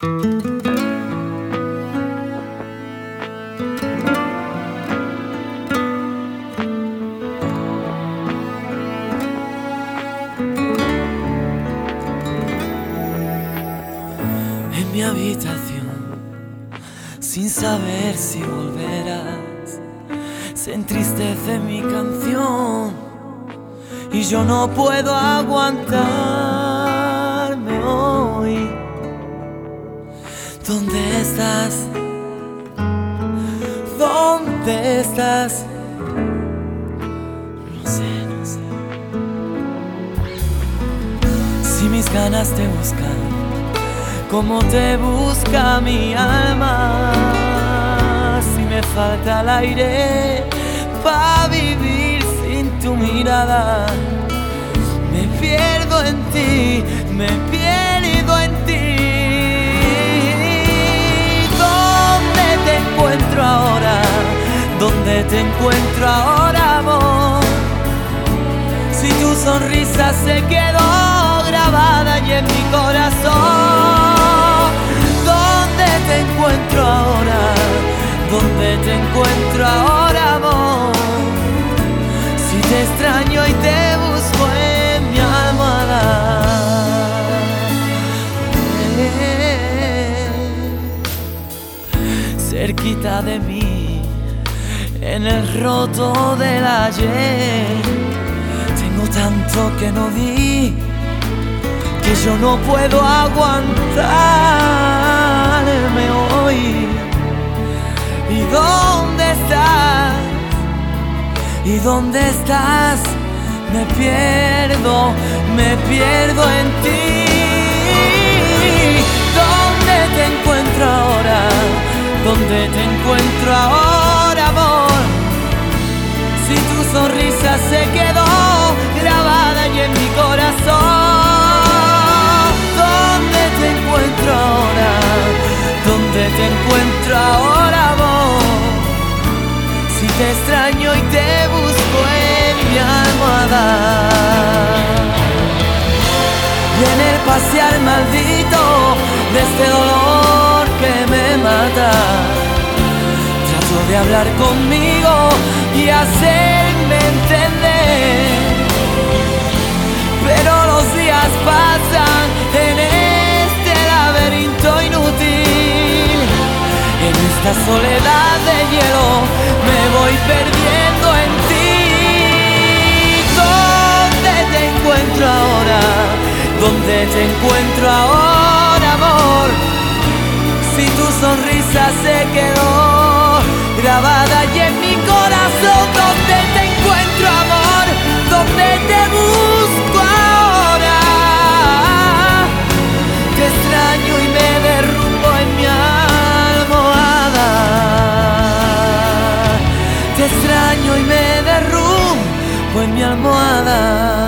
En mi habitación, sin saber si volverás, se entristece mi canción y yo no puedo aguantarme hoy. ¿Dónde estás? ¿Dónde estás? No sé, no sé. Si mis ganas te buscan, como te busca mi alma, si me falta el aire para vivir sin tu mirada, me pierdo en ti, me pierdo en ti. ¿Dónde te encuentro ahora? ¿Dónde te encuentro ahora, amor? Si tu sonrisa se quedó grabada y en mi corazón, ¿dónde te encuentro ahora? ¿Dónde te encuentro ahora, amor? Si te extraño y te busco en mi almohada. Cerquita de mí, en el roto del ayer, tengo tanto que no di, que yo no puedo aguantarme hoy. ¿Y dónde estás? ¿Y dónde estás? Me pierdo en ti. ¿Dónde te encuentro ahora? ¿Dónde te encuentro ahora, amor? Si tu sonrisa se quedó grabada y en mi corazón, ¿dónde te encuentro ahora? ¿Dónde te encuentro ahora, amor? Si te extraño y te busco en mi almohada. Y en el pasear maldito de este dolor que me mata, trato de hablar conmigo y hacerme entender, pero los días pasan en este laberinto inútil. En esta soledad de hielo me voy perdiendo en ti. ¿Dónde te encuentro ahora? ¿Dónde te encuentro ahora, amor? Si tu sonrisa se quedó grabada y en mi corazón, ¿dónde te encuentro, amor? ¿Dónde te busco ahora? Te extraño y me derrumbo en mi almohada. Te extraño y me derrumbo en mi almohada.